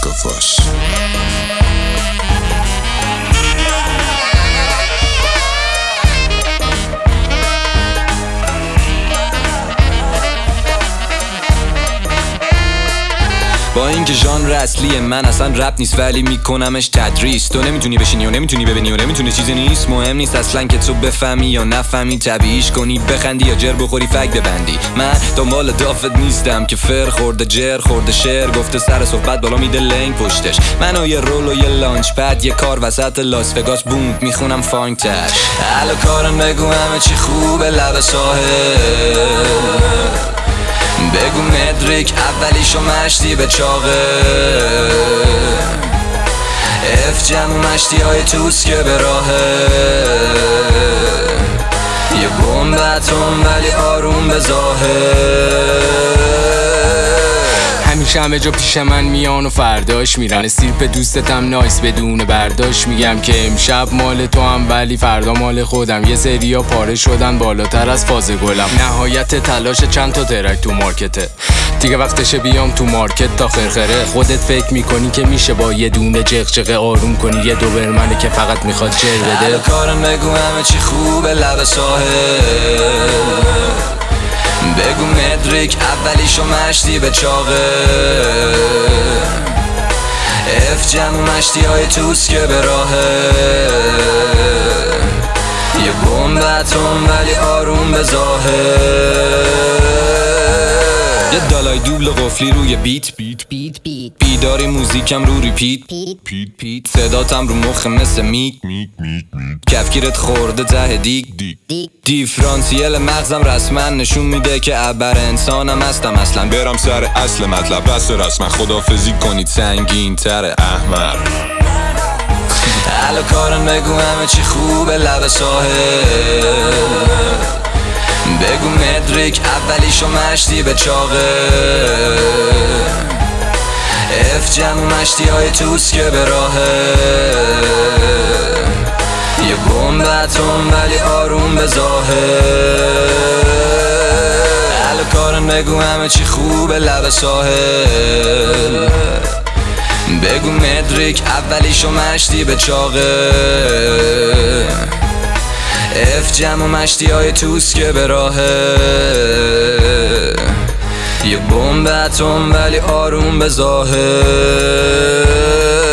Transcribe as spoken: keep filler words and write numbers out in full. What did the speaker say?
کافاش. با اینکه ژانر اصلی من اصلا رپ نیست ولی میکنمش تدریس. تو نمیتونی بشینی و نمیتونی ببینی و نمیتونی چیزی نیست. مهم نیست اصلا که تو بفهمی یا نفهمی، طبیعیش کنی، بخندی یا جر بخوری فک ببندی. من دنبال دافت نیستم که فر خورده جر خورده شعر گفته سر صحبت بالا میده لنگ پشتش. من و یه رول و یه لانچ پد یه کار وسط لاس وگاس بوم میخونم فانک تر. حالا کارم بگو همه چی خوبه لب ساحل، بگو مدریک اولیشو مشتی به چاقه، اف جمع مشتی های توس که به راهه، یه بوم باتون ولی آروم به ظاهر. همیشه همه جا پیش من میان و فرداش میرن. استیپ دوستتم نایس بدون برداشت. میگم که امشب مال تو هم ولی فردا مال خودم. یه سریا پاره شدن بالاتر از فاز گلم. نهایت تلاش چند تا ترک تو مارکته، دیگه وقتشه بیام تو مارکت تا خرخره. خودت فکر میکنی که میشه با یه دونه جغجغه آروم کنی یه دوبرمنه که فقط میخواد جر بده. حالا کارم بگو همه چی خوبه لب ساحل، بگو مدریک اولیشو مشتی به چاقه، اف جمع مشتی های توس که به راهه، یه بوم باتون ولی آروم به ظاهر. یه دالای دوبل قفلی روی بیت بیت بیت بیت بیداری موزیکم رو ریپیت پیت پیت پیت صداتم رو مخ مثل میک میک میک میک کفگیرت خورده ته دیگ دیگ دیگ دیفرانسیل مغزم رسما نشون میده که ابر انسانم هستم اصلا. برم سر اصل مطلب بس رسما خدافزی کنید سنگین تر احمر. حالا کارم بگو همه چی خوبه لب ساحل، بگو مدریک اولیشو مشتی به چاقه، اف جمع مشتی های توس که به راهه، یه بوم باتون ولی آروم به ظاهر. حالا کارم بگو همه چی خوبه لب ساحل، بگو مدریک اولیشو مشتی به چاقه، اف جمع مشتی های توس که به راهه، یه بوم باتون ولی آروم به ظاهر.